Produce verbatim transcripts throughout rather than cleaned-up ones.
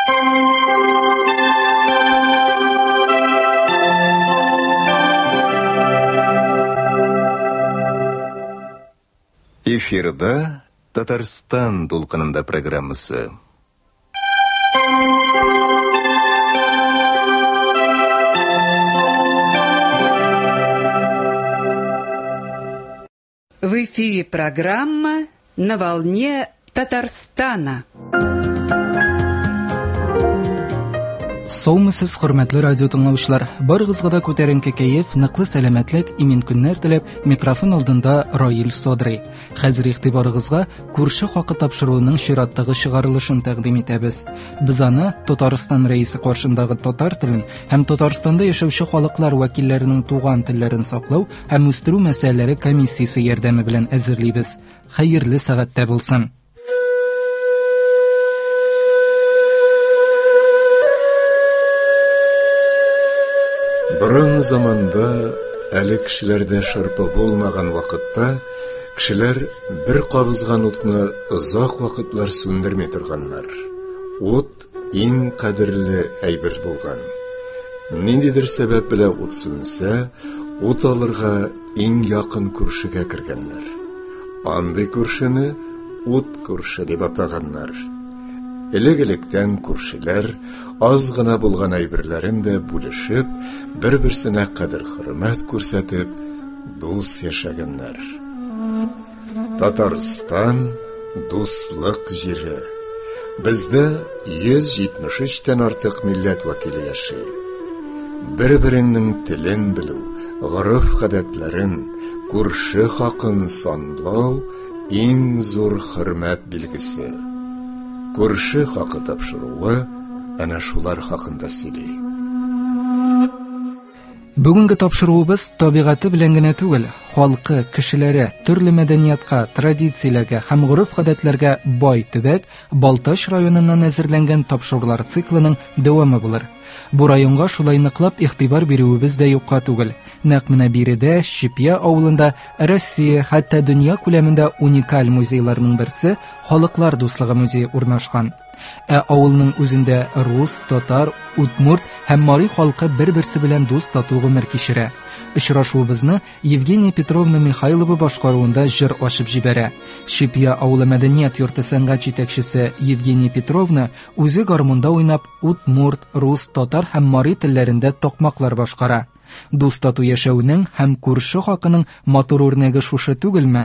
Эфирда Татарстан толқынында программасы. В эфире программа «На волне Татарстана». Саумысыз, хөрмәтле радио тыңлаучылар, барыгызга да күтәренке кәеф, ныклы сәламәтлек, имин көннәр теләп, микрофон алдында Раил Содрый. Хәзер игътибарыгызга күрше хакы тапшыруының чираттагы чыгарылышын тәкъдим итәбез. Без аны Татарстан рәисе каршындагы татар телен һәм Татарстанда яшәүче халыклар вәкилләренең туган телләрен саклау һәм үстерү мәсьәләләре комиссиясе ярдәме белән әзерлибез. Хәерле сәгатьтә булсын. Борын заманда, әле кешеләрдә шырпы булмаган вакытта, кешеләр бер кабызган утны озак вакытлар сүндерми торганнар. Ут иң кадерле әйбер булган. Ниндидер сәбәп белән ут сүнсә, ут алырга иң якын күршегә кергәннәр. Андый күршене ут күрше дип атаганнар. Элек-электән күршеләр аз гына булган әйберләрен дә бүлешеп, бер-берсенә кадер-хөрмәт күрсәтеп, дус яшәгәннәр. Татарстан дуслык җире. Бездә йөз җитмеш өчтән артык милләт вәкиле яши. Бер-беренең телен белү, гореф-гадәтләрен, күрше хакын санлау иң зур хөрмәт билгесе. Күрше хакы тапшыруы әнә шулар хакында сөйли. Бүгенге тапшыруыбыз табигаты белән генә түгел, халкы, кешеләре, төрле мәдәниятка, традицияләргә һәм гореф-гадәтләргә бай төбәк Балтач районыннан әзерләнгән тапшырулар циклының дәвамы булыр. Бу районга шулай ныклап игътибар бирүебез дә юкка түгел. Нәкъ менә биредә, Шипья авылында, Россия, хәтта дөнья күләмендә уникаль музейларның берсе Халыклар дуслыгы музее урнашкан. Ә авылның үзендә рус, татар, удмурт һәм мари халкы бер-берсе белән дус тату гомер кичерә. Очрашуыбызны Евгения Петровна Михайлова башкаруында җыр ачып җибәрә. Шипья авылы мәдәният йорты сәнгать җитәкчесе Евгения Петровна үзе гармунда уйнап удмурт, рус, татар һәм мари телләрендә токмаклар башкара. Дус тату яшәүнең һәм күрше хакының матур үрнәге шушы түгелме?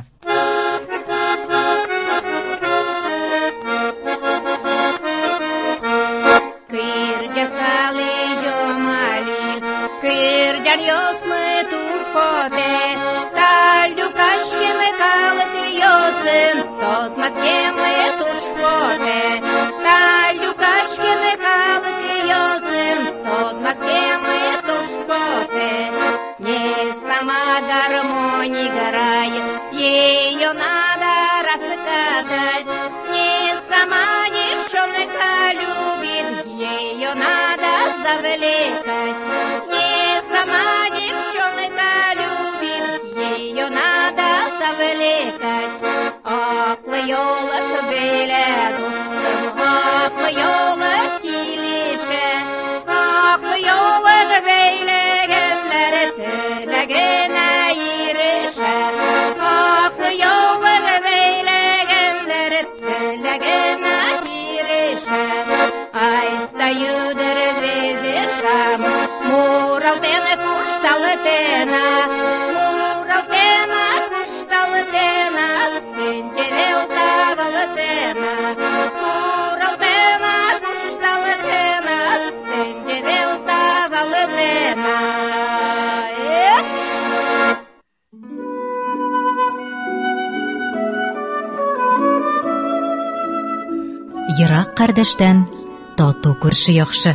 Ерак кардәштән тату күрше яхшы.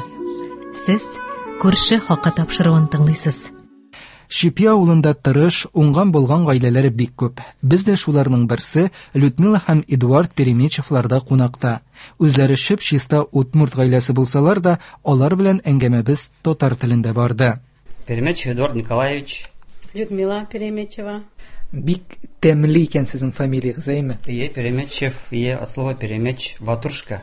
Сез күрше хакы тапшыруын тыңлыйсыз. Шипья авылында тырыш, уңган булган гаиләләр бик күп. Без дә шуларның берсе Людмила һәм Эдуард Перемечевларда кунакта. Үзләре шып-чиста удмурт гаиләсе булсалар да, алар белән әңгәмәбез татар телендә барды. Перемечев Эдуард Николаевич. Людмила Перемечева. Бик тәмле икән сезнең фамилиягыз, әйме? Ие, Перемечев, ие, от слова перемеч, ватрушка.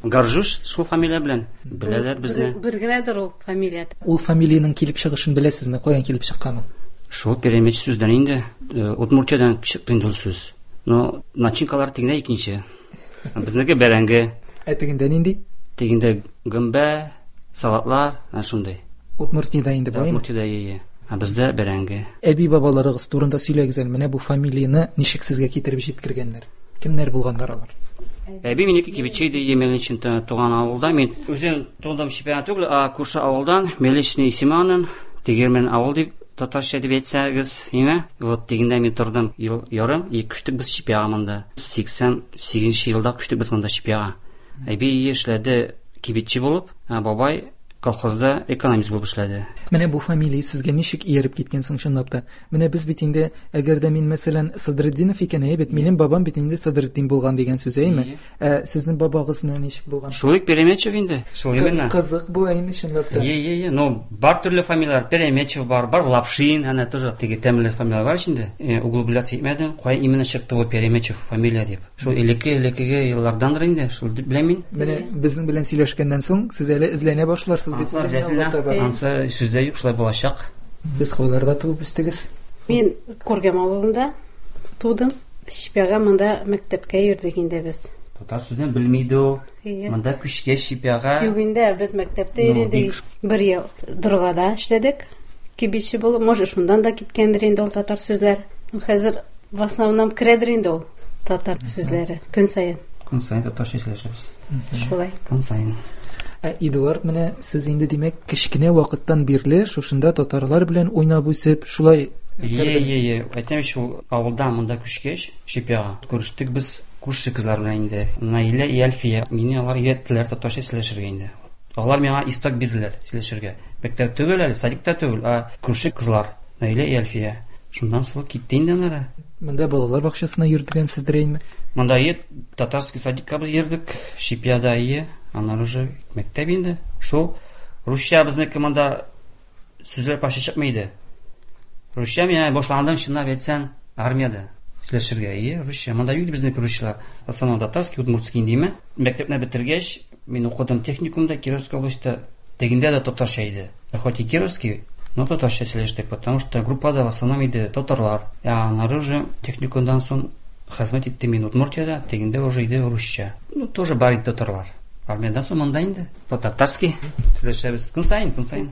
Горжусь шул фамилия белән. Беләләр безне. Бер генәдер ул фамилия. Ул фамилияның килеп чыгышын беләсезме? Каян килеп чыккан ул? Шул перемеч сүздән инде. Удмуртиядан чыкты инде ул сүз. Но начинкалар тегендә икенче. Безнеке бәрәңге. Ә тегендә нинди? Тегендә гөмбә, салатлар, ана шундай. Удмуртияда инде баймы? Удмуртияда ие. А бездә бәрәңге. Әби бабаларыгыз турында сөйләгез әле. Менә бу фамилияны ничек сезгә китереп җиткергәннәр? Кемнәр булганнар алар? Әби минеке кибетче иде, Емельничен туган авылда. Мин үзем тугандым Шипяга түгел, а күрше авылдан, Мелечный Исеманын, Тегермен авыл дип татарча дип әйтсәгез, име? Вот тегендә мин тордым ел ярым, ике күчтек без Шипяга монда. сиксән сигезенче елда күчтек без монда Шипяга. Әби эшләде кибетче булып, а бабай колхозда экономист булып эшләде. Менә бу фамилия сезгә ничек ияреп киткән соң чынлап та? Менә без бит инде, әгәр дә мин мәсәлән Садретдинов икән, әйбәт, минем бабам бит инде Садретдин булган дигән сүз әйме? Ә сезнең бабагыз менә ничек булган? Шулык Перемечев инде. Шул именно. Кызык бу әйме чынлап та. Е, е, е, но бар төрле фамилиялар, Перемечев бар, бар Лапшин, ана тоже теге тәмле фамилиялар бар инде. Углубляться итмәдем, кая именно чыкты бу Перемечев фамилия дип. Шул элекке-элеккеге еллардан инде, шул беләм мин. Менә безнең белән сөйләшкәннән соң сез әле эзләнә башларсыз дип. Ансы сүздә юк, шулай булачак. Без кайларда туып үстегез? Мин Күргәм авылында тудым. Шипяга монда мәктәпкә йөрдек инде без. Татар сүзен белмиде ул. Монда күчкә Шипяга. Юк инде без мәктәптә йөрдек. Бер ел Доргада эшләдек. Кибетче булып, может шундан да киткәндер инде ул татар сүзләр. Хәзер в основном кредер инде ул татар сүзләре көн саен. Көн саен татарча сөйләшәбез. Шулай. Көн саен. Эдуард, менә сез инде димәк кечкенә вакыттан бирле шушында татарлар белән уйнап үсеп, шулай. Е, е, е, әйтәм шул авылда монда күчкәч, Шипяга күрештек без күрше кызлар белән инде. Наилә и Альфия, мине алар өйрәттеләр татарча сөйләшергә инде. Алар миңа исток бирделәр сөйләшергә. Мәктәп түгел әле, садикта түгел, а күрше кызлар, Наилә и Альфия. Шуннан соң китте инде алар. Монда балалар бакчасына йөрдегәнсездер инде. Монда ет татарский садикка без йөрдек, Шипяда ие. Аннан уже мәктәп инде. Шул русча безнеке монда сүзләр паша чыкмый. Русча мин башлагандым чынлап әйтсәң армияда сөйләшергә. Ие, русча. Монда юк безнеке русчалар. Основном татарский, удмуртский индиме. Мәктәпне бетергәч, мин укыдым техникумда Кировская областьта. Тегендә дә татарча иде. Хоть и Кировский, но татарча сөйләштек, потому что группада в основном иде татарлар. Я наружу техникумдан соң хезмәт иттем мин Удмуртиядә, тегендә уже иде русча. Ну тоже бар иде татарлар. Армиядан соң монда инде. По-татарски сөйләшәбез. Көн саен, көн саен.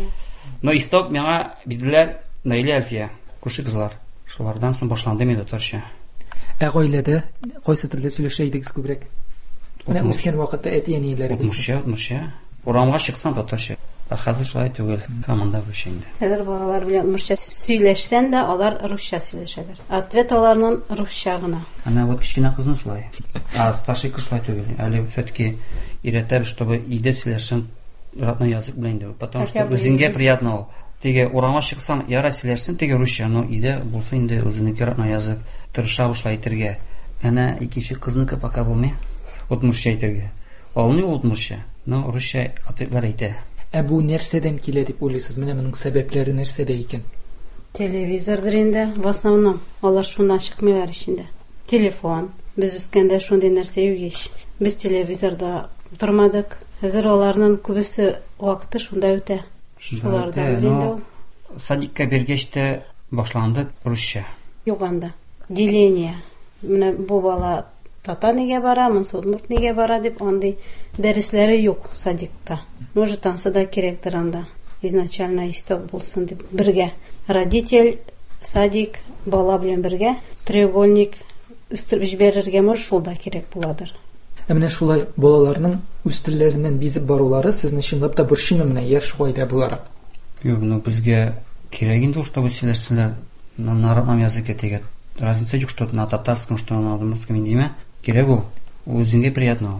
Но исток миңа бирделәр Наилә Альфия, күрше кызлар. Шулардан соң башланды мин татарча. Ә гаиләдә кайсы телдә сөйләшә идегез күбрәк? Менә үскән вакытта әти-әниләрегез. Удмуртча, удмуртча. Урамга чыксам татарча. Ә хәзер шулай түгел. Команда русча инде. Хәзер балалар белән удмуртча сөйләшсәң дә, алар русча сөйләшәләр. Ответ аларның русча гына. Она вот кичкенә кызны шулай. А старший кыз шулай түгел. Әле все-таки өйрәтәбез, чтобы иде сөйләшсен родной язык белән инде. Потому что үзеңгә приятно ул. Теге урамга чыксаң, яра сөйләшсен теге русча, но иде булса инде үзенеке родной язык. Тырышабыз шулай әйтергә. Әнә икенче кызныкы пока булмый. Удмуртча әйтергә. Алны удмуртча, но русча ответлар әйтә. Ә бу нәрсәдән килә дип уйлыйсыз? Менә моның сәбәпләре нәрсәдә икән? Телевизордыр инде, в основном. Алар шуннан чыкмыйлар ичендә. Телефон. Без үскәндә шундый нәрсә юк ич. Без телевизорда тормадык. Хәзер аларның күбесе вакыты шунда үтә. Шулардан инде. Садикка бергәч тә башланды русча. Юк анда. Деление. Менә бу бала татар нигә бара, монсы удмурт нигә бара дип андый дәресләре юк садикта. Может, ансы да кирәктер анда. Изначально исток булсын дип бергә. Родитель, садик, бала белән бергә треугольник үстереп җибәрергә мөш шулда кирәк буладыр. Ә менә шулай балаларның үз телләреннән бизеп барулары сезне чынлап та борчымы менә яшь гаилә буларак? Юк, ну безгә кирәк инде, чтобы сөйләшсеннәр на народном языке теге. Разница юк, что на татарском, что на удмуртском индиме. Кирәк ул. Үзеңгә приятно.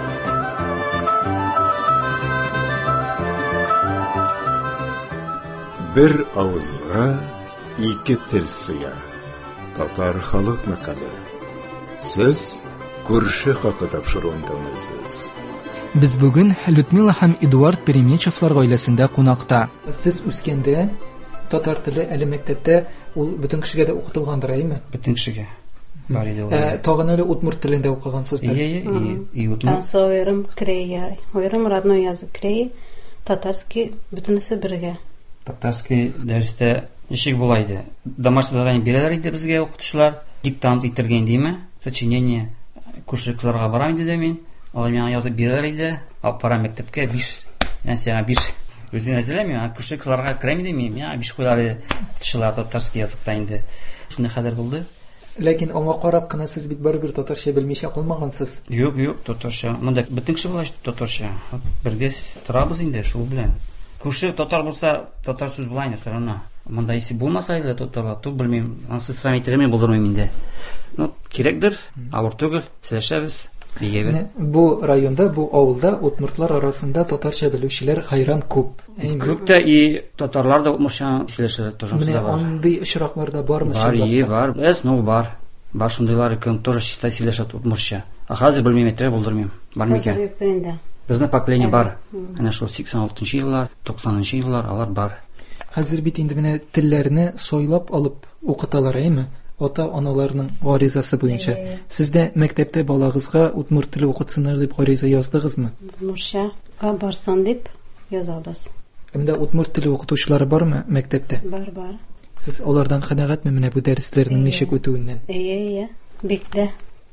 Бер авызга ике тел сыя. Татар халык мәкале. Сез күрше хакы тапшыруындамысыз. Без бүген Людмила һәм Эдуард Перемечевлар гаиләсендә кунакта. Сез үскәндә татар теле әле мәктәптә ул бөтен кешегә дә укытылгандыр, әйме? Бөтен кешегә. бар иде ул. Ә, тагын әле удмурт телендә укыгансыздар. Ие, ие, и удмурт. Ансы ойрым крей, ойрым родной язык крей, татарский бөтенесе бергә. Татарский дәрестә ничек була иде? Домашний задание бирәләр иде безгә укытучылар, диктант итергән диме? Сочинение күрше кызларга барам иде дә мин. Алар миңа язып бирәләр иде. Алып барам мәктәпкә биш. Яңа сиңа биш. Үзем әзерләмим, күрше кызларга керәм иде мин. Миңа биш куйлар иде. Укытучылар татарский языкта инде. Шундый хәлләр булды. Ләкин аңа карап кына сез бит барыбер татарча белмичә калмагансыз. Юк, юк, татарча. Монда бөтен кеше була татарча. Бергә торабыз инде шул белән. Күрше татар булса, татар сүз була инде сорана. Монда исе булмаса иде татарлар, то белмим. Ансы сравнительно булдырмыйм инде. Ну, кирәкдер, авыр түгел, сөйләшәбез. Менә бу районда, бу авылда удмуртлар арасында татарча белүчеләр хайран күп. Күп тә и татарлар да удмуртча сөйләшә тоже бар. бар. Андый очракларда бармы Бар, и бар. Эс, ну бар. Бар шундыйлар кем тоже чисто сөйләшә удмуртча. А хәзер белмим, әйтә булдырмыйм. Бар микән? Хәзер юк инде. Безнең поколение бар. Әнә шул сиксән алтынчы еллар, туксанынчы еллар алар бар. Хәзер бит инде менә телләрне сойлап алып укыталар, әйме? Ата-аналарның гаризасы буенча. Сез дә мәктәптә балагызга удмурт теле укытсыннар дип гариза яздыгызмы? Удмуртча барсын дип язабыз. Әмдә удмурт теле укытучылары бармы мәктәптә? Бар, бар. Сез алардан канәгатьме менә бу дәресләрнең ничек үтүеннән? Ие, ие. Бик тә.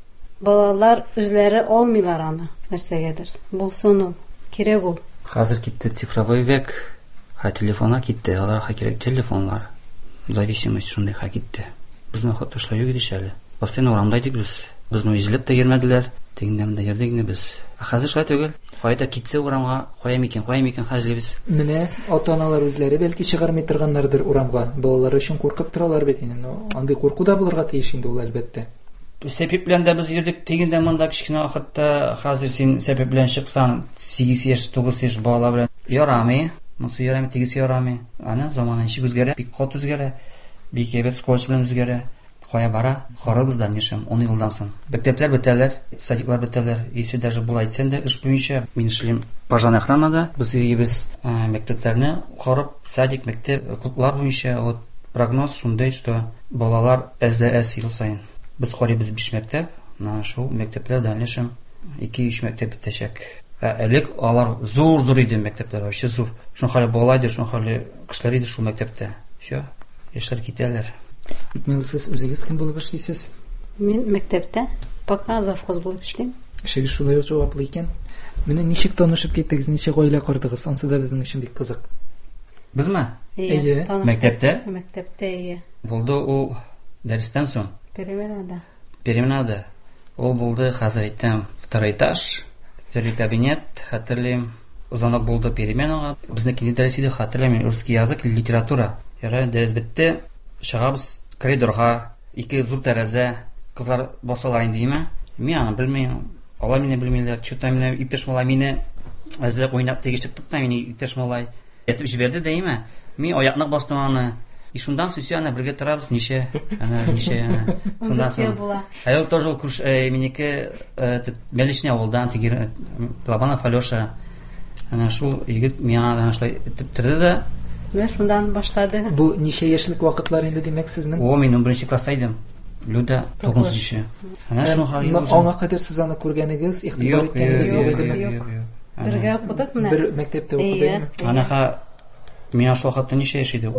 Балалар үзләре алмыйлар аны нәрсәгәдер. Булсын ул, кирәк ул. Хәзер китте цифровой век. Ха телефонга китте, аларга кирәк телефоннар. Зависимость шундый ха китте. Безнең хатышлар юк иде әле. Постоянно урамда идек без. Безне излеп тә йөрмәделәр. Тегендән дә йөрдек инде без. А хәзер шулай түгел. Кайда китсә урамга, кая микән, кая микән хәзер без. Менә ата-аналар үзләре бәлки чыгармый торганнардыр урамга. Балалар өчен куркып торалар бит инде. Ну, андый курку да булырга тиеш инде ул әлбәттә. Сәбәп белән дә без йөрдек. Тегендә монда кичкенә вакытта хәзер син сәбәп белән чыксаң, сигез яшь, тугыз яшь бала белән ярамый. Монсы ярамый, тигез ярамый. Аны заманы ничек үзгәрә, бик кат үзгәрә. Бик әйбәт скорость белән үзгәрә. Кая бара? Харабыз да нишем он елдан соң. Мәктәпләр бетәләр, садиклар бетәләр. Если даже була әйтсәң дә, эш буенча мин эшлим пожарная охранада. Без ебез мәктәпләрне карап, садик, мәктәп, клублар буенча вот прогноз шундый, что балалар СДС ел сайын. Без карыйбыз биш мәктәп, на шул мәктәпләрдә нишем ике-өч мәктәп бетәчәк. Элек алар зур-зур иде мәктәпләр, вообще зур. Шуның хәле бала иде, шуның хәле кешеләр иде шул мәктәптә. Всё, яшьләр китәләр. Мин сез үзегез кем булып эшлисез? Мин мәктәптә пока завхоз булып эшлим. Эшегез шулай ук җаваплы икән. Менә ничек танышып киттегез, ничек гаилә курдыгыз? Ансы да безнең өчен бик кызык. Безме? Әйе. Мәктәптә? Мәктәптә, ие. Булды ул дәрестән соң. Переменада. Переменада. Ул булды хәзер әйтәм, второй этаж, второй кабинет, хәтерлим. Звонок булды переменага. Безнең дәрес иде, хәтерлим, русский язык, литература. Яра дәрес бетте. Чыгабыз коридорга, ике зур тәрәзә, кызлар басалар инде име. Мин аны белмим, алар мине белмиләр. Чута мине иптәш малай мине әзләп уйнап тегешеп тотты мине иптәш малай. Әйтеп җибәрде дә име. Мин аякны бастым аны. И шундан сөйсә аны бергә торабыз ничә, ана ничә. Шундан соң. Аял тоже курс минеке Мелешня авылдан тигер Лабанов Алёша. Ана шул егет миңа шулай итеп торды да Менә шундан башлады. Бу ничә яшьлек вакытлар инде димәк сезнең? О, мин унберенче класста идем. Люда тугызынчы. Ана шуның хәле. Аңа кадәр сез аны күргәнегез, игътибар иткәнегез юк идеме? Бергә укыдык менә. Бер мәктәптә укыдыгызмы? Анаха миңа шул вакытта ничә яшь иде?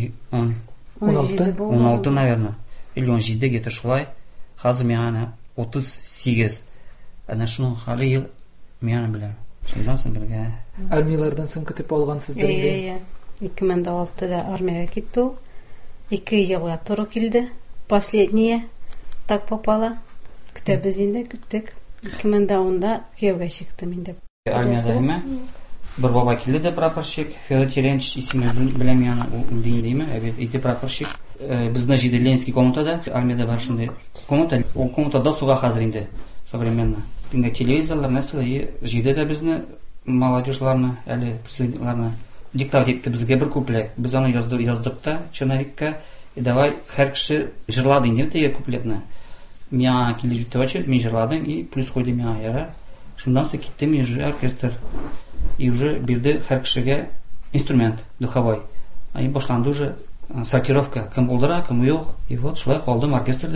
он алты, он алты, наверное. Или он җиде где-то шулай. Хәзер миңа аны утыз сигез. Ана шуның хәле ел миңа белән. Шундан соң бергә. Армиялардан соң көтеп алгансыздыр инде. ике мең алтыда армиягә китте ул. ике елга туры килде. Последние так попала. Көтәбез инде, көттек. ике мең онда кияүгә чыктым инде. Армиядә име? Бер бабай килде дә прапорщик, Федор Терентьевич исеме беләм миңа ул диме, әбит иде прапорщик. Безне җиде Ленинский комнатада, армиядә бар шундый комната, ул комнатада суга хәзер инде современно. Инде телевизорлар нәрсәләр җиде дә безне молодежьларны, әле президентларны диктат итте безгә бер куплет. Без аны яздык, яздык та чиновникка, и давай һәр кеше җырлады инде теге куплетны. Миңа килде җитәчәк, мин җырладым и плюс койды миңа яра. Шундан соң киттем и уже оркестр. И уже бирде һәр кешегә инструмент духовой. И башланды уже сортировка, кем булдыра, кем юк. И вот шулай калдым оркестрда.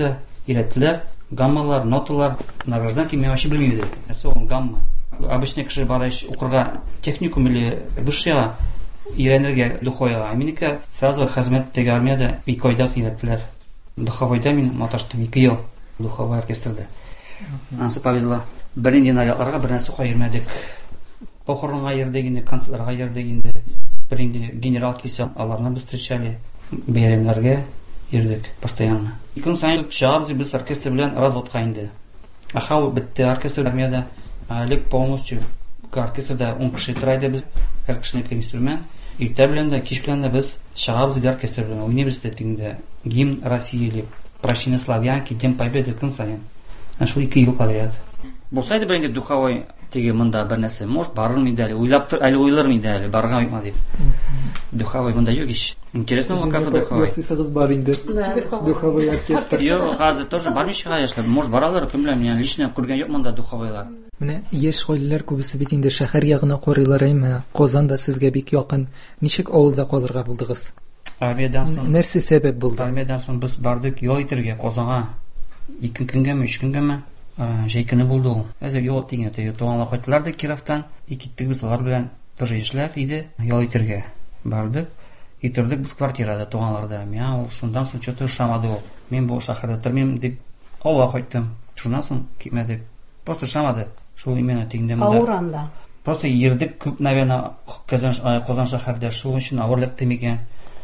өйрәттеләр. Гаммалар, ноталар, на гражданке мен вообще белмим иде. Нәрсә ул гамма? Обычный кеше барыш укырга техникум или высшая өйрәнергә духовойга. Минеке сразу хезмәт теге армиядә ике айда өйрәттеләр. Духовойда мин маташтым ике ел духовой оркестрда. Ансы повезло. Беренче нарядларга бер нәрсә кайырмадык. Похоронга йөрдек инде, концертларга йөрдек инде. Беренче генерал кисә, аларны без встречали. Бәйрәмнәргә йөрдек постоянно. Ике ел сайын чыгабыз без оркестр белән разводка инде. Ахау битте оркестр армиядә. Алек полностью оркестрда он кеше тора иде без. Һәр кешенеке инструмент. Иртә белән дә, кич белән дә без чыгабыз ди оркестр белән. Университетында гимн России или Прощение славянки, День Победы көн сайын. Шул ике ел подряд. Булса иде инде духовой теге монда бер нәрсә, может барырмы иде, уйлап тор, әле уйлармы иде, әле барырга уйма дип. Духовой монда юк ич. Интересно вакасы духовой. Ясысыгыз бар инде. Духовой оркестр. Юк, хәзер тоже бармыйча яшьләр, может баралар, кем белән, мин лично күргән юк монда духовойлар. Менә яшь гаиләләр күбесе бит инде шәһәр ягына карыйлар, әйме Казан да сезгә бик якын. Ничек авылда калырга булдыгыз? Армиядан соң. Нәрсә сәбәп булды? Армиядан соң без бардык ял итәргә Казанга. Ике көнгәме, үч көнгәме? Җәй көне булды ул. Әзер ял итәгән, теге туганлар кайттылар да Кировтан. Ике без алар белән тоже эшләр иде. Ял итәргә бардык. Итердек без квартирада туганларда. Мен ул шундан соң чөтө шамады ул. Мен бу шәһәрдә тормыйм дип ава кайттым. Шундан соң китмәдек. Просто шамады. Шул именно тегендә монда. Ауранда. Просто йөрдек күп, наверное, Казан Казан шәһәрдә шул өчен авырлык тимәгән.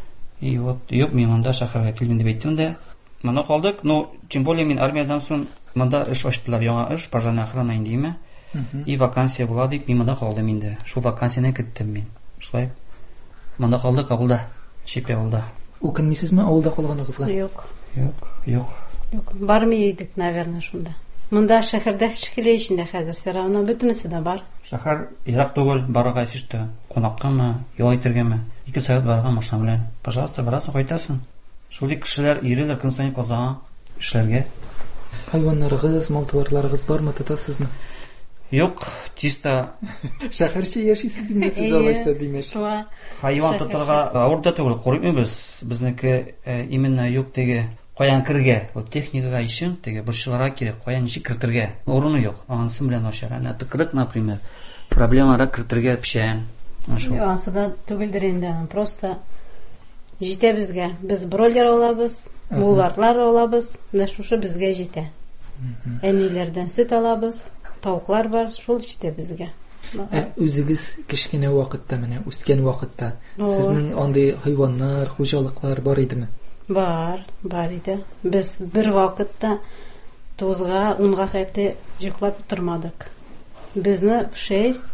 И вот, юк, мен монда шәһәргә килдем дип әйттем дә. Монда калдык, но тем более мен армиядан соң монда эш ачтылар, яңа эш, пожарная охрана индеме. И вакансия була дип, мен монда калдым инде. Шул вакансияны көттем мен. Шулай. Монда калдык авылда, Шипе авылда. Үкенмисезме авылда калганыгызга? Юк. Юк, юк. Юк, бармый идек, наверное, шунда. Монда шәһәрдә шикелле ичендә хәзер все равно бөтенесе дә бар. Шәһәр ерак түгел, барырга ишетә. Кунаккамы, ял итәргәме? Ике сәгать барырга машина белән. Пожалуйста, барасың, кайтасың. Шул ик кешеләр йөриләр көн сайын Казанга эшләргә. Хайваннарыгыз, мал-туарларыгыз бармы, тотасызмы? Юк, чисто шәһәрче яшисез инде сез алайса димәк. Шуңа хайван тотарга авырда түгел, курыкмыйбыз. Безнеке именно юк теге каян киргә, вот техникага өчен теге бурчларга кирәк, каян ничек кертергә. Урыны юк. Анысы белән ачар. Аны тыкрык, например, проблемалар кертергә пешән. Шул. Ансы да түгелдер инде. Просто җитә безгә. Без бройлер алабыз, булларлар алабыз, менә шушы безгә җитә. Әниләрдән сөт алабыз, тавыклар бар, шул җитә безгә. Ә үзегез кичкенә вакытта, менә үскән вакытта, сезнең андый хайваннар, хуҗалыклар бар идеме? Бар, бар иде. Без бер вакытта тузга, унга хәтта җыклап тормадык. Безне шесть,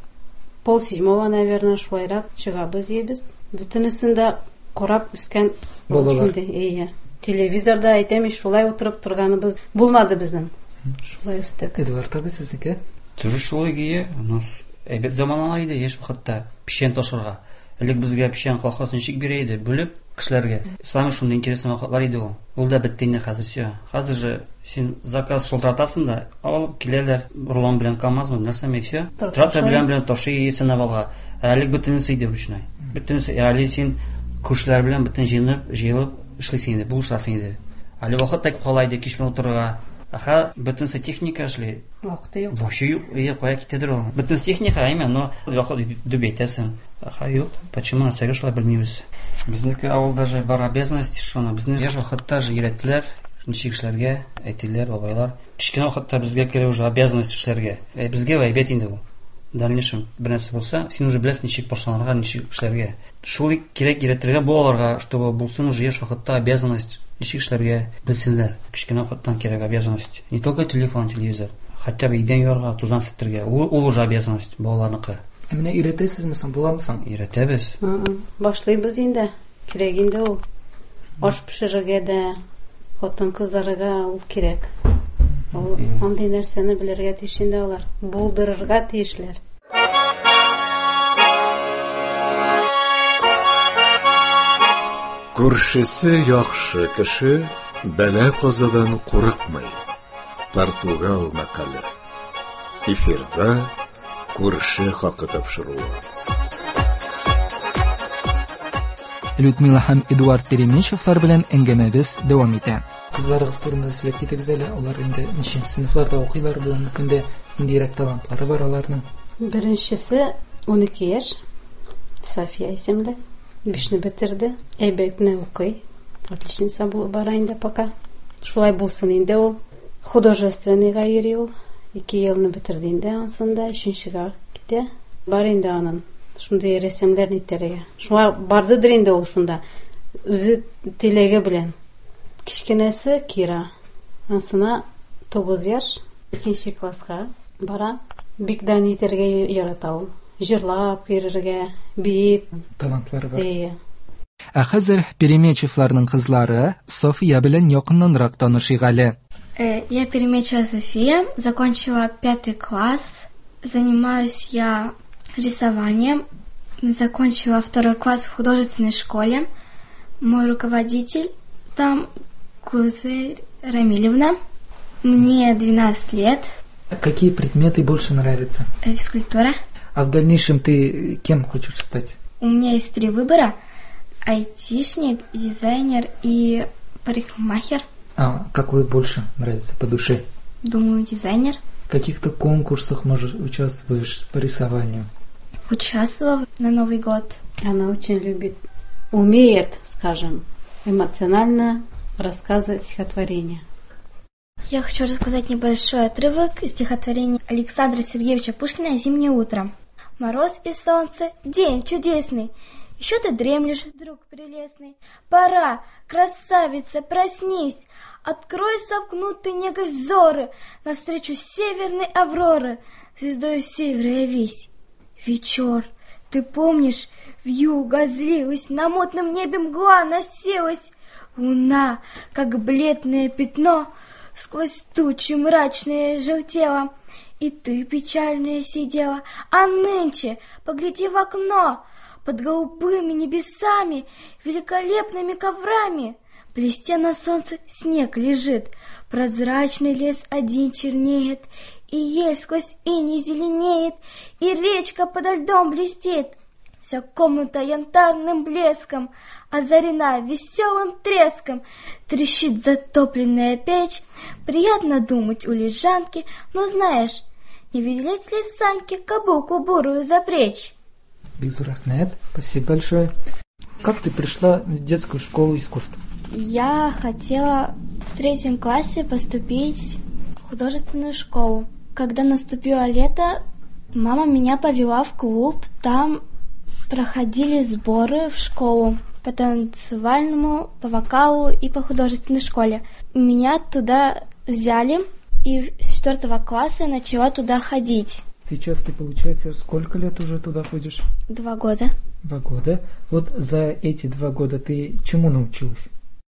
пол седьмого, наверное, шулайрак чыгабыз ебез. Бөтенесендә карап үскән балалар. Ие. Телевизорда әйтәм, шулай утырып торганыбыз булмады безнең. Шулай үстек. Эдвард абый сезнеке? Тоже шулай гие. У нас әйбәт заманлар иде, яшь вакытта печән ташырга. Элек безгә печән колхоз ничек бирә иде, бүлеп кешеләргә. Самый шундый интересный вакытлар иде ул. Ул да бетте инде хәзер все. Хәзер же син заказ шылтыратасың да, алып киләләр, рулон белән КамАЗмы, нәрсәме все. Трактор белән белән ташый сынавалга. Элек бөтенесе иде ручной. Бөтенесе, әле син күшләр белән бөтен җыйнып, җыелып эшлисең иде, булышасың иде. Әле вакыт так кала иде кич белән утырырга. Аха, бөтенесе техника эшли. Вакыты юк. Вообще юк, я кая китәдер ул. Бөтенесе техника, именно, но вакыт дөбәйтәсең. Аха, юк. Почему на сәгышлар белмибез? Безнеке авылда же бар обязанность, шуны безне яшь вакытта же өйрәттеләр, ничек эшләргә, әйтеләр, бабайлар. Кичкенә вакытта безгә кирәк уже обязанность эшләргә. Ә безгә әйбәт инде ул. В дальнейшем бер нәрсә булса, син уже беләсең ничек башланырга, ничек эшләргә. Шул кирәк өйрәтергә булаларга, чтобы булсын уже яшь вакытта обязанность ничек эшләргә белсенләр. Кичкенә вакыттан кирәк обязанность. Не только телефон, телевизор, хотя бы идән ярга, тузан септергә. Ул уже обязанность балаларныкы. Ә менә өйрәтәсезме соң, буламысың? Өйрәтәбез. Башлыйбыз инде. Кирәк инде ул. Аш пешерергә дә, хатын кызларга ул кирәк. Ул андый нәрсәне белергә тиеш инде алар. Булдырырга тиешләр. Күршесе яхшы кеше бәла казадан курыкмый. Португал мәкале. Эфирда күрше хакы тапшыруы. Людмила һәм Эдуард Переменчевлар белән әңгәмәбез дәвам итә. кызларыгыз турында сөйләп китегез әле. Алар инде ничек сыйныфларда укыйлар, бу мөмкиндә индирәк талантлары бар аларның. Беренчесе унике яшь, София исемле, бишне бетерде, әйбәтне укый, отличница булып бара инде пока. Шулай булсын инде ул. Художественныйга йөри ул. Ике елны бетерде инде, ансында өченчегә китә. Бар инде аның шундый рәсемләрне итәргә. Шуңа бардыдыр инде ул шунда. Үзе теләге белән. Кичкенәсе Кира. Ансына тугыз яшь, икенче класска бара. Бикдан итәргә ярата ул. Җырлап йөрергә, биеп. Талантлары бар. Әйе. Ә хәзер Перемечевларның кызлары София белән якыннанрак танышыйк әле. Я Перемечева София, закончила пятый класс. Занимаюсь я рисованием. Закончила второй класс в художественной школе. Мой руководитель там Кузырь Рамилевна. Мне двенадцать лет. Какие предметы больше нравятся? Физкультура. А в дальнейшем ты кем хочешь стать? У меня есть три выбора. Айтишник, дизайнер и парикмахер. А какой больше нравится по душе? Думаю, дизайнер. В каких-то конкурсах, может, участвуешь по рисованию? Участвовала на Новый год. Она очень любит, умеет, скажем, эмоционально рассказывать стихотворения. Я хочу рассказать небольшой отрывок из стихотворения Александра Сергеевича Пушкина «Зимнее утро». Мороз и солнце, день чудесный. Еще ты дремлешь, друг прелестный. Пора, красавица, проснись. Открой сомкнутые негой взоры навстречу северной авроры. Звездою севера явись. Вечер, ты помнишь, вьюга злилась, на мутном небе мгла носилась. Луна, как бледное пятно, сквозь тучи мрачные желтела. И ты печальная сидела, а нынче погляди в окно. Под голубыми небесами, великолепными коврами, в листе на солнце снег лежит, прозрачный лес один чернеет, и ель сквозь иней зеленеет, и речка подо льдом блестит. Вся комната янтарным блеском озарена веселым треском. Трещит затопленная печь, приятно думать у лежанки, но знаешь, не велеть ли Саньке кобылку бурую запречь? Бизурахмет, спасибо большое. Как ты пришла в детскую школу искусств? Я хотела в третьем классе поступить в художественную школу. Когда наступило лето, мама меня повела в клуб. Там проходили сборы в школу по танцевальному, по вокалу и по художественной школе. Меня туда взяли, и с четвертого класса я начала туда ходить. Сейчас ты, получается, сколько лет уже туда ходишь? Два года. Два года. Вот за эти два года ты чему научилась?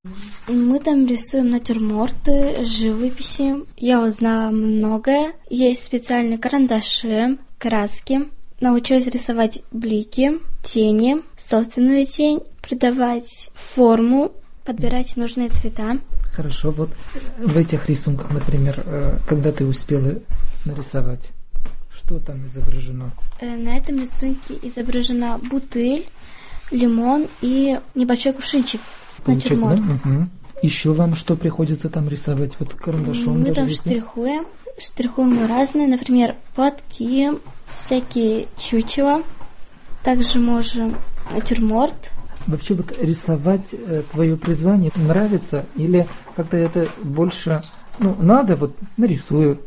Мы там рисуем натюрморты, живописи. Я узнала многое. Есть специальные карандаши, краски. Научилась рисовать блики, тени, собственную тень, придавать форму, подбирать нужные цвета. Хорошо. Вот в этих рисунках, например, когда ты успела нарисовать? Что там изображено? На этом рисунке изображена бутыль, лимон и небольшой кувшинчик. Получается, да? Угу. Еще вам что приходится там рисовать? Вот карандашом? Мы там видно? штрихуем. Штрихуем мы разные, например, платки, всякие чучела. Также можем натюрморт. Вообще вот рисовать э, твое призвание нравится? Или как-то это больше, ну, надо, вот нарисую?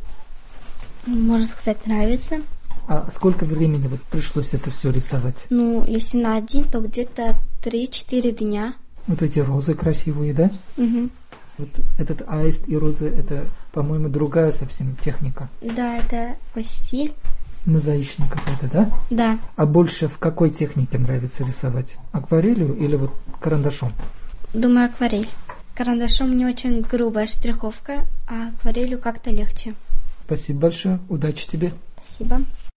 Можно сказать, нравится. А сколько времени вот пришлось это все рисовать? Ну, если на один, то где-то три-четыре дня. Вот эти розы красивые, да? Угу. Вот этот аист и розы, это, по-моему, другая совсем техника. Да, это такой стиль. Мозаичный какой-то, да? Да. А больше в какой технике нравится рисовать? Акварелью или вот карандашом? Думаю, акварель. Карандашом не очень грубая штриховка, а акварелью как-то легче. Спасибо большое. Удачи тебе. Спасибо.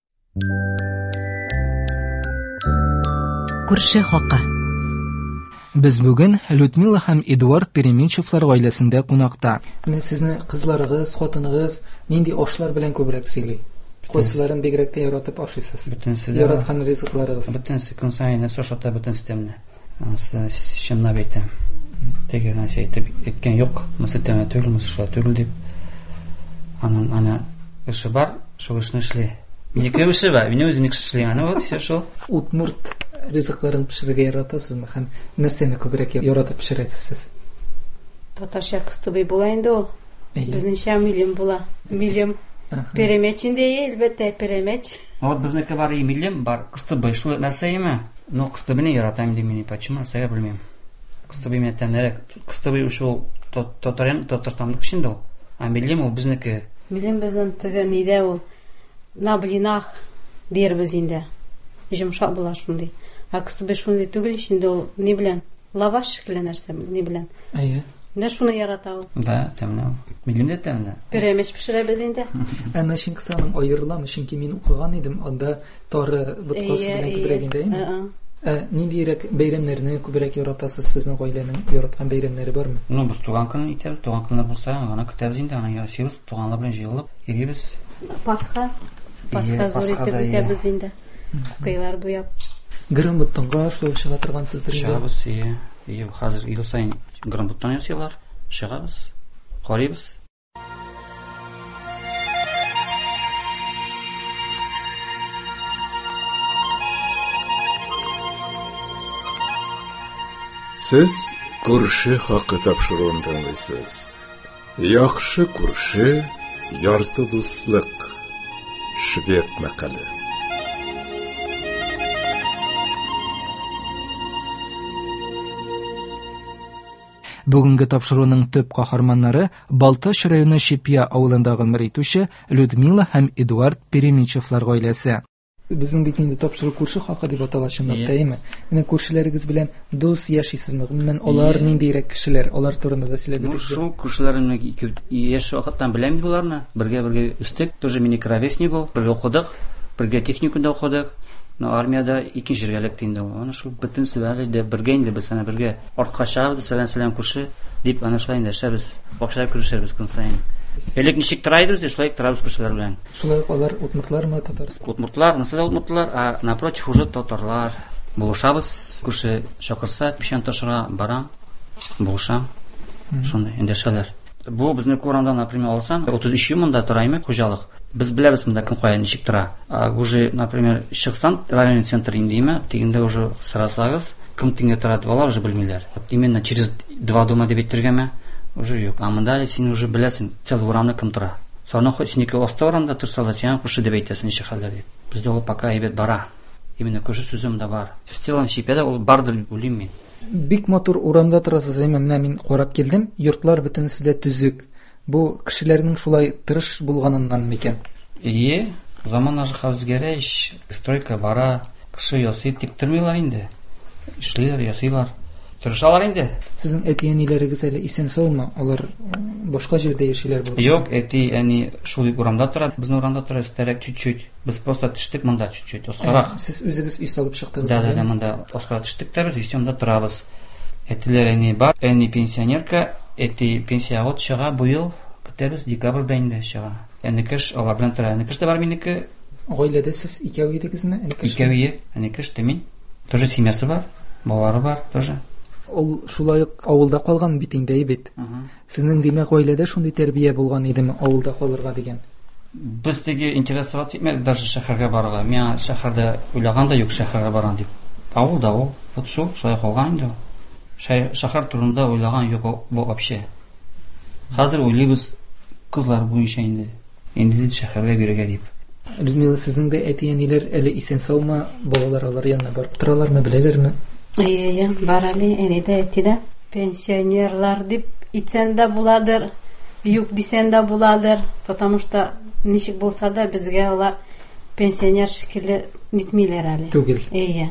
Күрше хакы. Без бүген Людмила һәм Эдуард Переменчевлар гаиләсендә кунакта. Мен сезне кызларыгыз, хатыныгыз нинди ашлар белән күбрәк сөйли? Кайсыларын бигрәк тә яратып ашыйсыз? Яраткан ризыкларыгыз. Бөтенсе күн сайын ашата бөтен системны. Анысы шәмна бәйтә. теге нәрсе әйтеп әйткән юк, мәсәлән, түгел, мәсәлән, түгел дип. Аның ана эше бар, шул эшне эшли. Минеке эше бар, мин үзем эшлим, аны вот все шул. Утмурт ризыкларын пешерергә яратасызмы һәм нәрсәне күбрәк яратып пешерәсез? Татарча кыстыбый була инде ул. Безнеңчә милем була. Милем перемеч инде, әлбәттә перемеч. Вот безнеке бар и милем бар, кыстыбый шул нәрсә име? Но кыстыбыны яратам дип мин почему, нәрсәгә белмим. Кыстыбый менә тәмрәк. Кыстыбый шул татарин татарстанлык өчен ул. А милем ул безнеке. Милем безнең теге нидә ул? На блинах дирбез инде. Җомшак була шундый. А кыстыбый шундый түгел инде ул ни белән? Лаваш шикелле нәрсә, ни белән? Әйе. Менә шуны ярата ул. Да, тәмле. Милем дә тәмле. Перемеш пешерәбез инде. Әнә шинксаның аерылам, чөнки мин укыган идем, анда тары боткасы белән күбрәк инде инде. Ә ниндирәк бәйрәмнәрне күбрәк яратасыз, сезнең гаиләнең яраткан бәйрәмнәре бармы? Ну, без туган көнне итәбез, туган көнне булса, аны көтәбез инде, аны ясыйбыз, туганлар белән җыелып, йөрибез. Пасха. Пасха зур итеп итәбез инде. Куйлар буяп. Грымбуттанга шул чыга торгансыздыр инде. Чыгабыз, ие. Ие, хәзер ел сайын грымбуттан ясыйлар. Чыгабыз, карыйбыз. Сез күрше хакы тапшыруын тыңлыйсыз. Яхшы күрше, ярты дуслык. Швед мәкале. Бүгенге тапшыруның төп каһарманнары Балтач районы Шипья авылындагы мөритүче Людмила һәм Эдуард Перемичевлар гаиләсе. Безнең бит инде тапшыру күрше хакы дип аталачын нәтәйме? Менә күршеләрегез белән дус яшисезме? Мен алар ниндирәк кешеләр? Алар турында да сөйләп бит. Шул күршеләрне яшь вакыттан беләм буларны. Бергә-бергә үстек, тоже мине ровесник бул, бергә укыдык, бергә техникумда укыдык. Но армияда икенче җиргә эләктем инде. Аны шул бөтен сүзләрне дә бергә инде без аны бергә артка чыгабыз, сәлам-сәлам күрше дип аны шулай инде шәбез. Бакчалап күрешәбез көн сайын. Элек ничек торайбыз, шулай торабыз күршеләр белән. Шулай алар утмуртлармы, татарстан? Утмуртлар, нәрсә утмуртлар, а напротив уже татарлар. Булышабыз, күрше чакырса, пишән ташыра барам, булышам. Шунда эндәшәләр. Бу безне Курамда, например, алсам, отыз өч ел монда тораймы хуҗалык. Без беләбез монда кем кая ничек тора. А уже, например, чыксан районный центр индиме, тегендә уже сырасагыз, кем тиңгә тора дип алар уже белмиләр. Вот именно через два дома дип әйтергәме, уже юк. А монда син уже беләсең, целый урамны кем тора. Соны хоть синеке оста урамда торсалар, син күрше дип әйтәсең ничек хәлләр дип. Бездә ул пока әйбәт бара. Именно күрше сүзем дә бар. В целом Шипьяда ул бардыр дип уйлыйм мин. Бик матур урамда торасыз, әмма менә мин карап килдем, йортлар бөтенесе дә төзек. Бу кешеләрнең шулай тырыш булганыннан микән? Ие, заман ажыха үзгәреш, стройка бара, кеше ясый, тиктирмилар инде. Эшлиләр, ясыйлар. Тырышалар инде. Сезнең әти-әниләрегез әле исән саумы? Алар башка җирдә яшиләр булса? Юк, әти, әни шул урамда тора, безнең урамда тора, истәрәк чуть-чуть. Без просто төштек монда чуть-чуть, оскарак. Сез үзегез үй салып чыктыгыз? Да, да, монда оскара төштек тә без исемдә торабыз. Әтиләр әни бар, әни пенсионерка, әти пенсияга чыга бу ел, көтәбез декабрьдә инде чыга. Әнекеш алар белән тора. Әнекеш тә бар минеке. Гаиләдә сез икәү идегезме? Әнекеш. Икәү, әнекеш тә мин. Тоже семьясы бар, балалары бар, тоже. Ул шулай ук авылда калган бит инде бит. Сезнең димәк гаиләдә шундый тәрбия булган идеме авылда калырга дигән? Без теге интересоваться итмәдек даже шәһәргә барырга. Мен шәһәрдә уйлаган да юк шәһәргә барам дип. Авылда ул, вот шул, шулай калган инде. Шәһәр турында уйлаган юк бу вообще. Хәзер уйлыйбыз кызлар буенча инде. Инде шәһәргә бирергә дип. Людмила, сезнең дә әти-әниләр әле исән саумы? Балалар алар янына барып торалармы, беләләрме? Ие, бар әле, әни дә, әти дә. Пенсионерлар дип итсән дә буладыр, юк дисән дә буладыр, потому что ничек булса да безгә алар пенсионер шикелле нитмиләр әле. Түгел. Ие.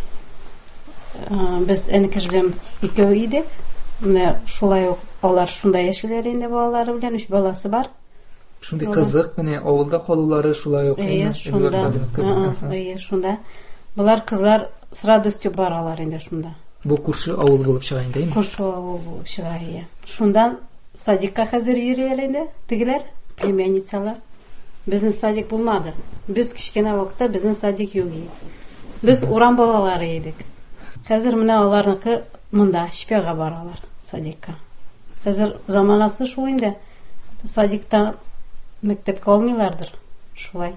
Без әнекеш белән икәү идек. Менә шулай ук алар шунда яшиләр инде, балалары белән, үч баласы бар. Шундый кызык, менә авылда калулары шулай ук. Ие, шунда. Ие, шунда. Булар кызлар с радостью баралар инде шунда. Бу күрше авыл булып чыга инде. Күрше авыл булып чыга, ие. Шундан садикка хәзер йөриләр инде, тегеләр, племянницалар. Безнең садик булмады. Без кичкенә вакытта безнең садик юк иде. Без урам балалары идек. Хәзер менә аларныкы монда Шипьяга баралар. садикка. Хәзер заманасы шул инде. Садикта мәктәпкә алмыйлардыр. Шулай.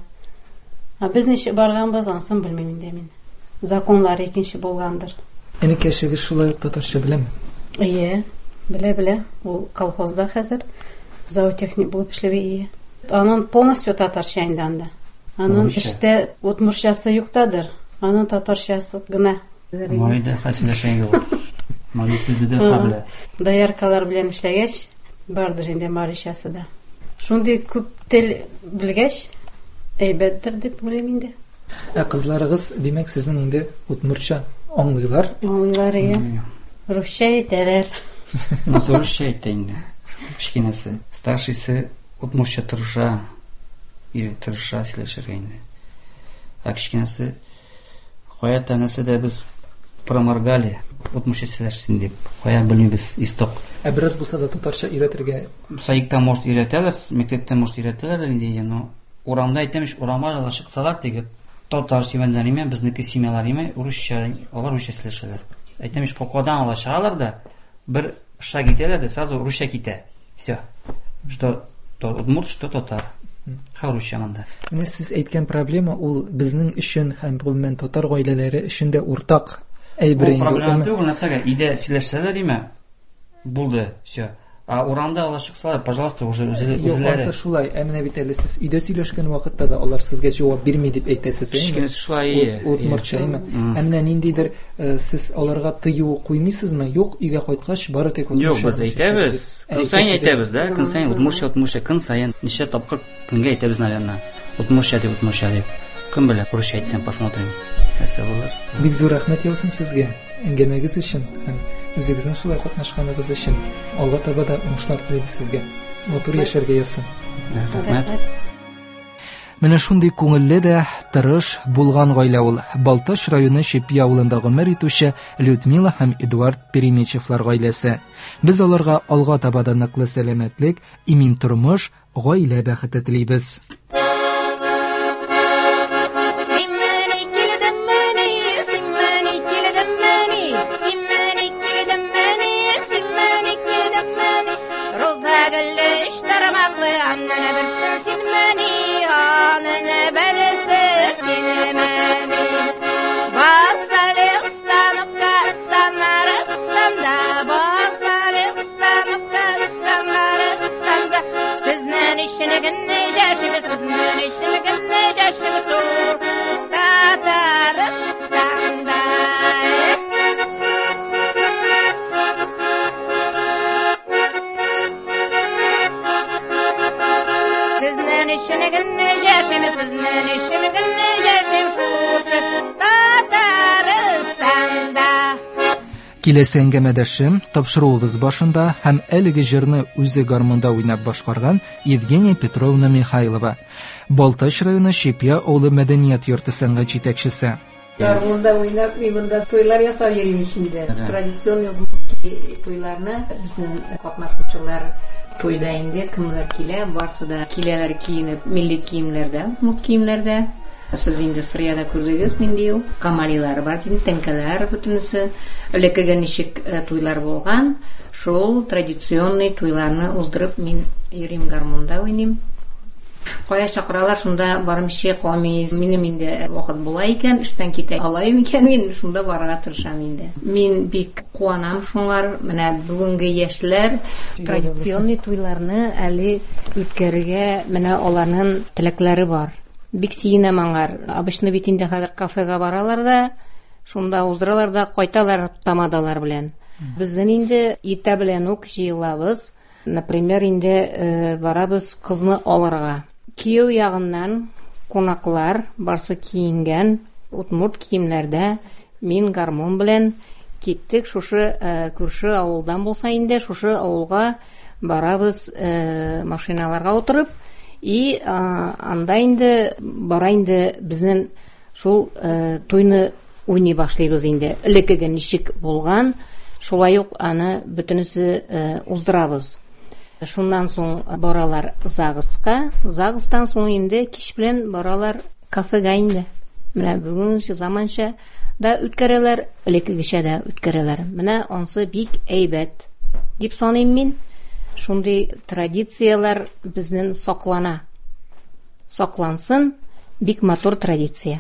А без ничек барганбыз, ансын белмим инде мин. Законлары икенче булгандыр. Энекәшегез шулай ук татарча беләме? Ие, белә-белә. Ул колхозда хәзер зоотехник булып эшләп ие. Анын полностью татарча инде анда. Анын эштә утмурчасы юктадыр. Анын татарчасы гына. Майда хәсиләшәнгә ул. Мали сүзе дә кабла. Даяркалар белән эшләгәч, бардыр инде маришасы да. Шундый күп тел белгәч, әйбәттер дип уйлыйм инде. Ә кызларыгыз, димәк, сезнең инде утмурча аңлыйлар? Аңлыйлар, ие. Русча әйтәләр. Насыл русча әйтә инде. Кичкенәсе. Старшийсы утмурча тырыша, ире тырыша сөйләшергә инде. Ә кичкенәсе кая танысы да без проморгали, утмурча сөйләшсен дип. Кая белмибез исток. Ә бераз булса да татарча өйрәтергә. Саикта может өйрәтәләр, мектептә может өйрәтәләр инде, но урамда әйтәмеш, урамга да чыксалар тиге татар семьялары име, безнеке семьялар име, русча, алар русча сөйләшәләр. Әйтәмеш, кокодан ала чыгалар да, бер шаг китәләр да сразу русча китә. Всё. Что то удмурт, что татар. Русча монда. Менә сез әйткән проблема ул безнең өчен һәм гомумән татар гаиләләре өчен дә уртак әйбер инде. Проблема түгел, нәрсәгә? Иде сөйләшсәләр име? Булды, всё. А урамда алар чыксалар, пожалуйста, уже үзләре. Юк, шулай, ә менә бит әле сез өйдә сөйләшкән вакытта да алар сезгә җавап бирми дип әйтәсез, әйме? Шулай. Утмурча, әйме? Ә менә ниндидер сез аларга тыю куймыйсызмы? Юк, өйгә кайткач бары тик утмурча. Юк, без әйтәбез. Көн сайын әйтәбез да, көн сайын утмурча, утмурча, көн сайын ничә тапкыр көнгә әйтәбез, наверное. Утмурча дип, утмурча дип. Көн белә, русча әйтсәм, посмотрим. Нәрсә булыр? Бик зур рәхмәт яусын сезгә. Әңгәмәгез өчен һәм үзегезнең шулай катнашканыгыз өчен. Алга таба да уңышлар телибез сезгә. Матур яшәргә ясын. Рәхмәт. Менә шундый күңелле дә тырыш булган гаилә ул. Балташ районы Шепья авылында гомер итүче Людмила һәм Эдуард Перемечевлар гаиләсе. Без аларга алга таба да ныклы сәламәтлек, имин тормыш, гаилә бәхете телибез. Киләсе әңгәмәдәшем тапшыруыбыз башында һәм әлеге җырны үзе гармонда уйнап башкарган Евгения Петровна Михайлова, Балташ районы Шепья авылы мәдәният йорты сәнгать җитәкчесе. Гармонда уйнап, монда туйлар ясап йөрим инде. Традицион туйларны безнең катнашучылар туйда инде кемнәр килә, барсы да киләләр киенеп, милли киемнәрдә, мут киемнәрдә. Сез инде Сырьяда күрдегез нинди ул камалилар бар, тәңкәләр бөтенесе. Элеккегә ничек туйлар булган, шул традиционный туйларны уздырып мин йөрим, гармонда уйним. Кая чакыралар, шунда барымчы калмый. Минем инде вакыт була икән, эштән китә алайым икән, мин шунда барырга тырышам инде. Мин бик куанам шуңар, менә бүгенге яшьләр традиционный туйларны әле үткәрергә, менә аларның теләкләре бар. Бик сөенәм аңар. Обычно бит инде хәзер кафега баралар да, шунда уздыралар да кайталар тамадалар белән. Безнең инде иртә белән үк җыелабыз. Например, инде барабыз кызны алырга. Кияү ягыннан кунаклар барсы киенгән утмурт киемнәрдә, мин гармон белән киттек. Шушы күрше авылдан булса инде, шушы авылга барабыз машиналарга утырып, и анда инде бара инде безнең шул туйны уйный башлыйбыз инде. Элеккегә ничек булган, шулай ук аны бөтенесе уздырабыз. Шуннан соң баралар Загыска, Загыстан соң инде кич белән баралар кафега инде. Менә бүгенче заманча да үткәрәләр, элеккегечә дә үткәрәләр. Менә ансы бик әйбәт. дип саныйм мин. Шундый традициялар безнең саклана. Саклансын, бик матур традиция.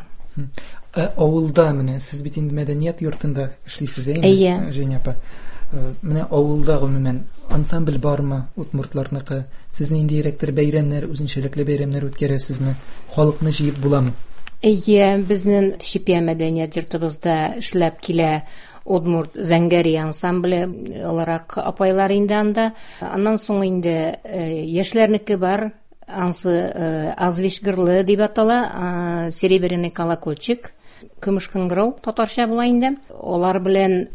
Авылда менә сез бит инде мәдәният йортында эшлисез, әйе, Женя апа. Менә авылда гомумән ансамбль бармы, Удмуртларныкы? Сез инде директор бәйрәмнәр, үзенчәлекле бәйрәмнәр үткәрәсезме? Халыкны җыеп буламы? Әйе, безнең Шипия мәдәният йортыбызда эшләп килә Удмурт Зәңгәри ансамбле оларак апайлар инде анда. Аннан соң инде яшьләрнеке бар. Ансы Азвишгырлы дип атала, Серебряный колокольчик, көмеш кыңгырау татарча була инде. Олар белән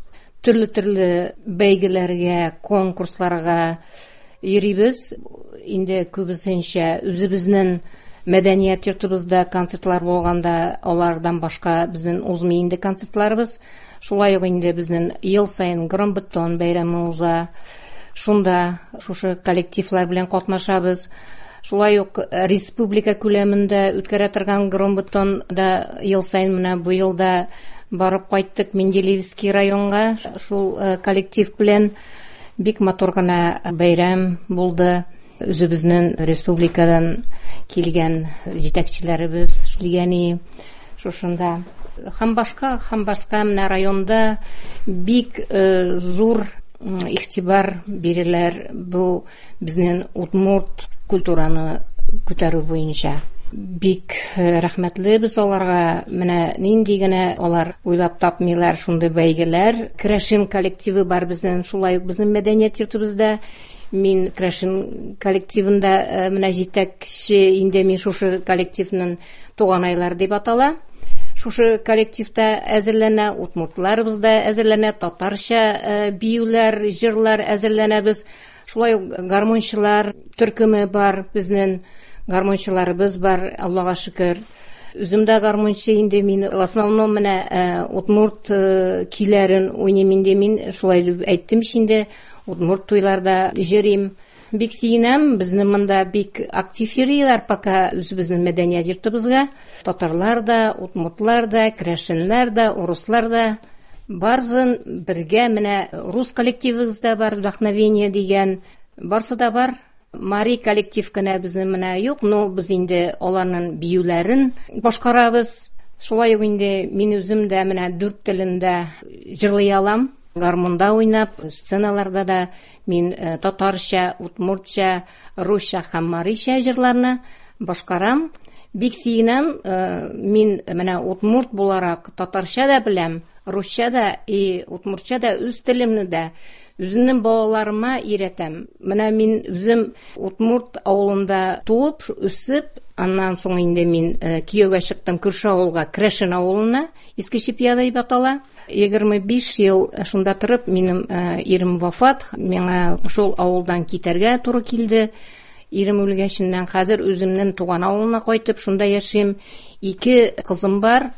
төрле-төрле бәйгеләргә, конкурсларга йөрибез. Инде күбесенчә үзебезнең мәдәният йортыбызда концертлар булганда, алардан башка безнең узмый инде концертларыбыз. Шулай ук инде безнең ел сайын Громбетон бәйрәме уза. Шунда шушы коллективлар белән катнашабыз. Шулай ук республика күләмендә үткәрә торган Громбетонда ел сайын менә бу елда барып кайттык Менделеевский районга. Шул коллектив белән бик матур гына бәйрәм булды. Үзебезнең республикадан килгән җитәкчеләребез эшләгәни шушында. Һәм башка, һәм башка менә районда бик зур игътибар бирәләр бу безнең удмурт культураны күтәрү буенча. Бик рәхмәтле без аларга. Менә нинди генә алар уйлап тапмыйлар шундый бәйгеләр. Крашин коллективы бар безнең, шулай ук безнең мәдәният йортыбызда. Мин Крашин коллективында менә җитәкче инде, мин шушы коллективның туганайлар дип атала. Шушы коллективта әзерләнә, удмуртларыбызда әзерләнә, татарча биюләр, җырлар әзерләнәбез. Шулай ук гармончылар төркеме бар, безнең гармончыларыбыз бар, Аллага шөкер. Үземдә гармончы инде, мин в основном менә удмурт көйләрен уйныйм инде, мин шулай дип әйттем инде, удмурт туйларда җырыйм. Бик сөенәм, безнең монда бик актив йөриләр пока үзебезнең мәдәният йортыбызга. Татарлар да, удмуртлар да, крашинлар да, урыслар да. Барсын бергә менә рус коллективыбыз да бар, вдохновение дигән. Барсы да бар. Мари коллектив кенә безнең менә юк, но без инде аларның биюләрен башкарабыз. Шулай ук инде мин үзем дә менә дүрт телендә җырлый алам. Гармонда уйнап, сценаларда да мин татарча, удмуртча, русча һәм марича җырларны башкарам. Бик сөенәм, мин менә удмурт буларак татарча да беләм, русча да и удмуртча да, үз телемне дә үземнең балаларыма өйрәтәм. Менә мин үзем Удмурт авылында туып, үсеп, аннан соң инде мин кияүгә чыктым күрше авылга, Крашин авылына, Иске Шипия дип атала. егерме биш ел шунда торып, минем ирем вафат, миңа шул авылдан китәргә туры килде. Ирем үлгәченнән хәзер үземнең туган авылына кайтып, шунда яшим. Ике кызым бар.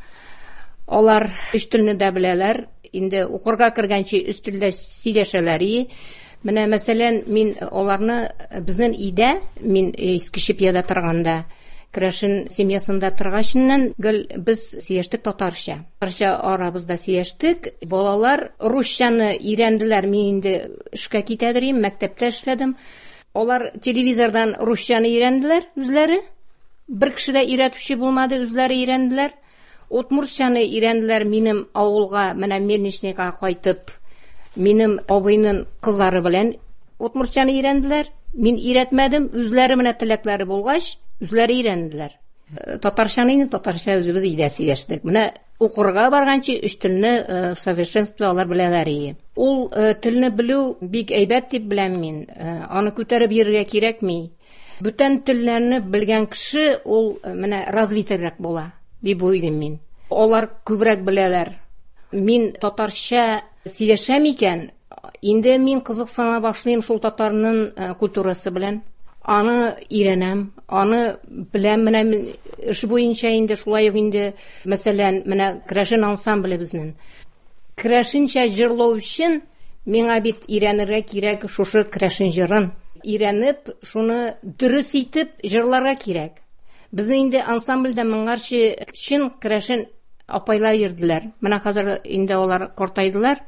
Алар өч телне дә беләләр. Инде укырга кергәнче өч телдә сөйләшәләр. Менә мәсәлән, мин аларны безнең өйдә, мин Иске Шипиядә торганда, Крашин семьясында торгачыннан гел без сөйләштек татарча. Татарча арабызда сөйләштек. Балалар русчаны өйрәнделәр. Мин инде эшкә китәдерим, мәктәптә эшләдем. Алар телевизордан русчаны өйрәнделәр үзләре. Бер кеше дә өйрәтүче булмады, үзләре өйрәнделәр. Удмуртчаны өйрәнделәр. Минем авылга, менә Мельничныйга кайтып, минем абыйның кызлары белән удмуртчаны өйрәнделәр. Мин өйрәтмәдем, үзләре менә теләкләре булгач, үзләре өйрәнделәр. Татарчаны инде татарча үзебез өйдә сөйләштек. Менә укырга барганчы өч телне в совершенстве алар беләләр. Ул телне белү бик әйбәт дип беләм мин. Аны күтәреп йөрергә кирәкми. Бүтән телләрне белгән кеше ул менә развитыйрак була дип уйлыйм мин. Алар күбрәк беләләр. Мин татарча сөйләшәм икән, инде мин кызыксына башлыйм шул татарның культурасы белән. Аны өйрәнәм, аны беләм, менә эш буенча инде шулай ук инде, мәсәлән, менә Крашин ансамбле безнең. Крашинча җырлау өчен миңа бит өйрәнергә кирәк шушы Крашин җырын. Өйрәнеп, шуны дөрес итеп җырларга кирәк. Безнең инде ансамбльдә моңарчы чын Крашин апайлар йөрделәр. Менә хәзер инде алар картайдылар.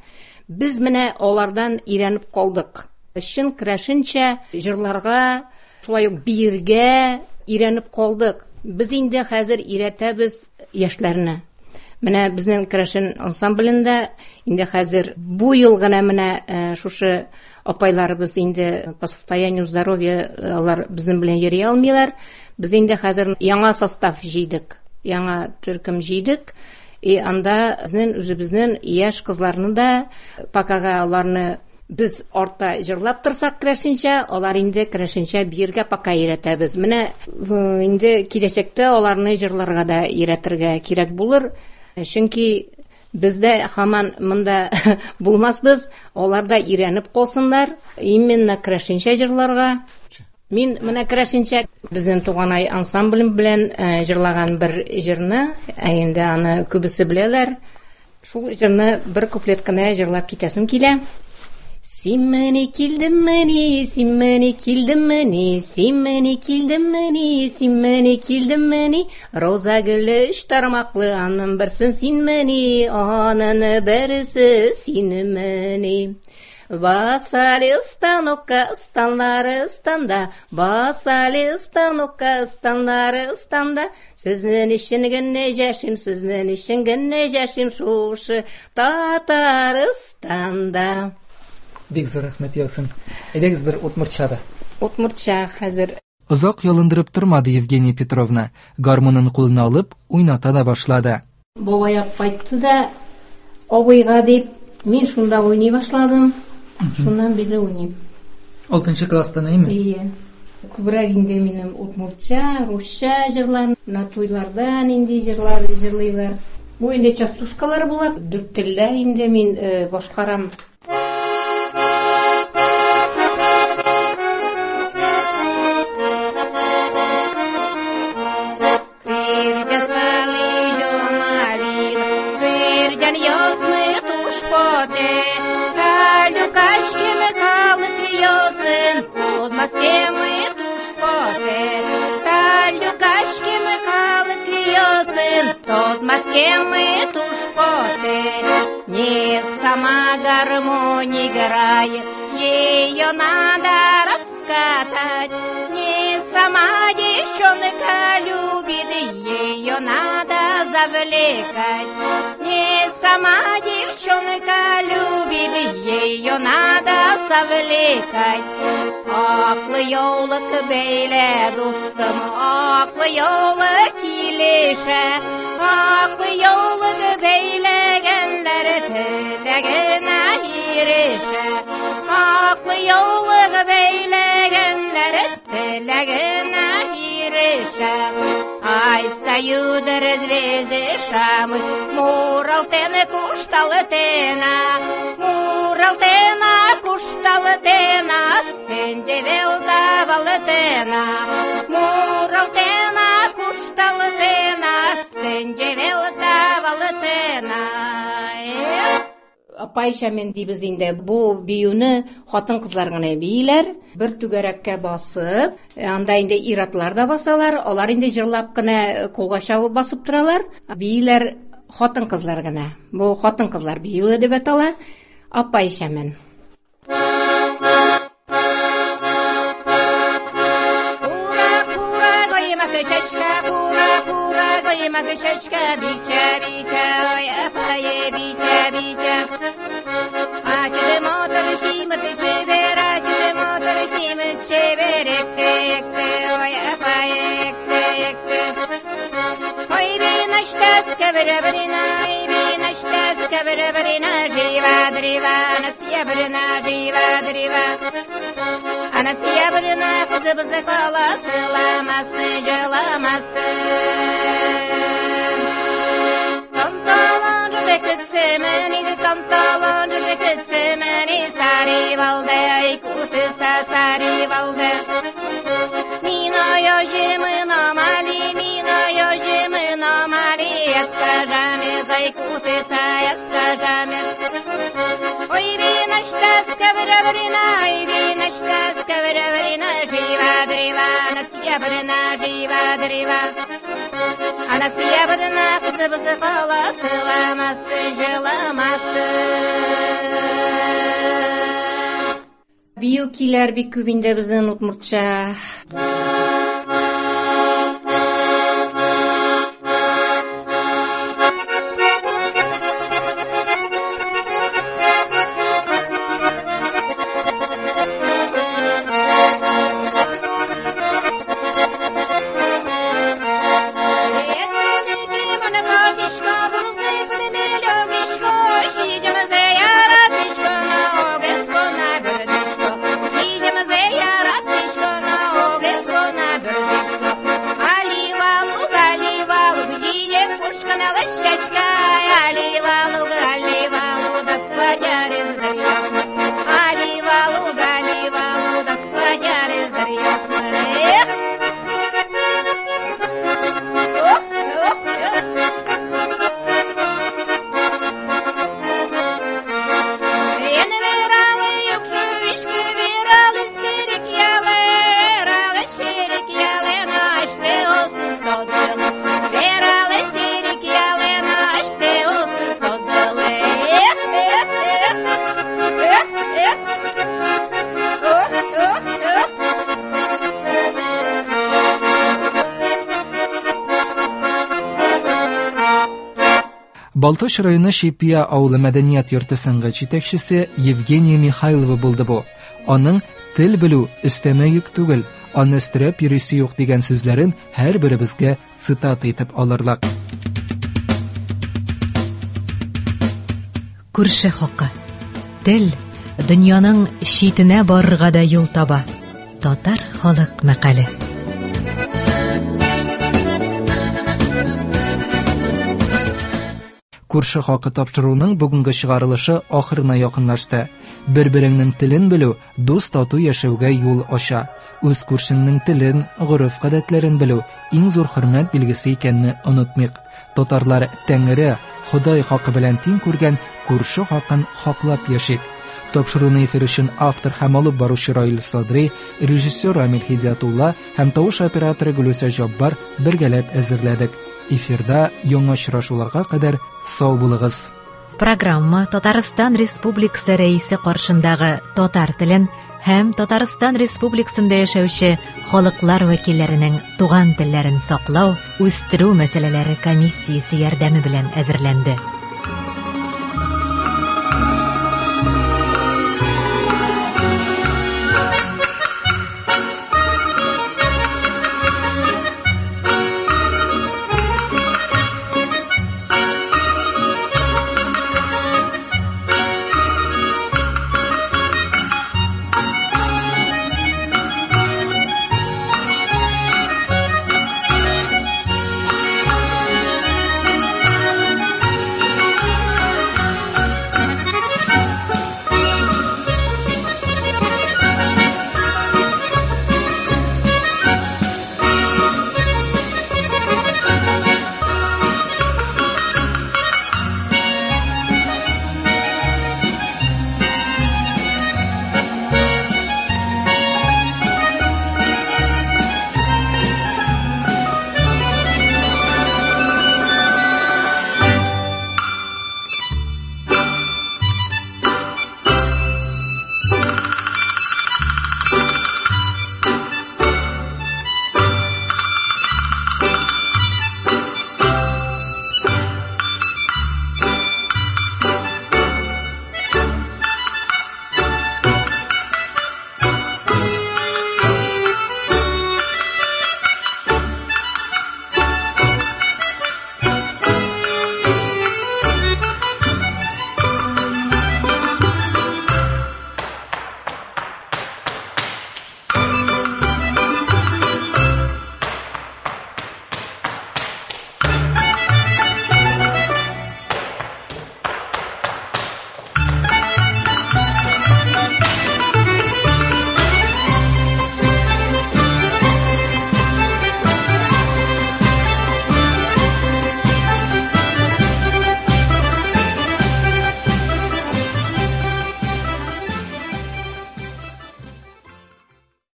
Без менә алардан өйрәнеп калдык. Чын керәшенчә җырларга, шулай ук биергә өйрәнеп калдык. Без инде хәзер өйрәтәбез яшьләрне. Менә безнең керәшен ансамблендә инде хәзер бу ел гына менә шушы апайларыбыз инде по состоянию здоровья алар безнең белән йөри алмыйлар. Без инде хәзер яңа состав җыйдык. Яңа төркем җыйдык. И анда безнең үзебезнең яшь кызларны да покага аларны без арта җырлап торсак керәшенчә, алар инде керәшенчә биергә пока өйрәтәбез. Менә инде киләчәктә аларны җырларга да өйрәтергә кирәк булыр. Чөнки бездә һаман монда булмасбыз, алар да өйрәнеп калсыннар, именно керәшенчә җырларга. Мин менә керәшенчә безнең туганай ансамблем белән җырлаган бер җырны, инде аны күбесе беләләр. Шул җырны бер куплет кына җырлап китәсем килә. Симмени килдеммени, симмени килдеммени, симмени килдеммени, симмени килдеммени, роза гөле өч тармаклы, аның берсен синмени, аның берсе синмени. Басали станокка, станлары станда, басали станокка, станлары станда, сезнең өчен генә яшим, сезнең өчен генә яшим шушы Татарстанда. Бик зур рәхмәт яусын. Әйдәгез бер утмуртчада. Утмуртча хәзер. Озак ялындырып тормады Евгения Петровна. Гармунын кулына алып, уйната да башлады. Бабая кайтты да, абыйга дип, мин шунда уйный башладым. Шуннан бирле уйныйм. алтынчы класстан әйме? Ие. Күбрәк инде минем утмуртча, русча җырлар, на туйлардан инде җырлар җырлыйлар. Бу инде частушкалар була. Дүрт телдә инде мин башкарам. Не сама гармония играет, ее надо раскатать. Не сама девчонка любит, ее надо завлекать. Не сама девчонка любит, ее надо завлекать. Аклы yo'liq beyle dostum, aklы yo'liq kilişe, aklı yo'liq beylegenler tilegine girişe, aklı yo'liq beylegenler tilegine girişe. Ай, стою да развезешам, муралтена кушталтена, муралтена кушталтена, сендевел да валтена, муралтена кушталтена, сендевел да валтена. Апайша мен дибез инде бу биюне хатын кызлар гына бийләр. Бер түгәрәккә басып, анда инде иратлар да басалар. Алар инде җырлап кына кулга чабып басып торалар. Бийләр хатын кызлар гына. Бу хатын кызлар биюе дип атала. Апайша мен. Шашка бича бича, ой апае бича бича. Ачы мотор шимат чебер, ачы мотор шимат чебер, экте экте, ой апае экте экте. Ой бинашта скабрабрина, ой бинашта скабрабрина, жива дрива, насья брина, жива дрива. Анасья брина, кызы бызы каласы, ламасы, жыламасы. Semeni kantalan deket semeni sari valde ay kutsa sari valde. Mina yojimy na mali, mina yojimy na mali, skажamy ay kutsa skажamy. Ой винашта скавраvrina, ой винашта скавраvrina, жива дрива, насья брина, жива дрива. Она съебрана, кызы-бызы каласы, ламасы, жыламасы. Ил киләр бик күп инде безнең Удмуртча. Балтош районы Шипия авылы мәдәният йорты сәнгать җитәкчесе Евгения Михайлова булды бу. Аның тел белү өстәмә йөк түгел, аны өстерәп йөрисе юк дигән сүзләрен һәрберебезгә цитата итеп алырлык. Күрше хакы. Тел дөньяның читенә барырга да юл таба. Татар халык мәкале. Күрше хакы тапшыруның бүгенге чыгарылышы ахырына якынлашты. Бер-береңнең телен белү дус тату яшәүгә юл ача. Үз күршеңнең телен, гореф-гадәтләрен белү иң зур хөрмәт билгесе икәнне онытмыйк. Татарлар Тәңре, Ходай хакы белән тиң күргән күрше хакын хаклап яшик. Тапшыруны эфир өчен автор һәм алып баручы Раил Садри, режиссер Рамил Хидиятулла һәм тавыш операторы Гөлүсә Җаббар бергәләп әзерләдек. Эфирда яңа очрашуларга кадәр сау булыгыз. Программа Татарстан Республикасы рәисе каршындагы татар телен һәм Татарстан Республикасында яшәүче халыклар вәкилләренең туган телләрен саклау, үстерү мәсьәләләре комиссиясе ярдәме белән әзерләнде.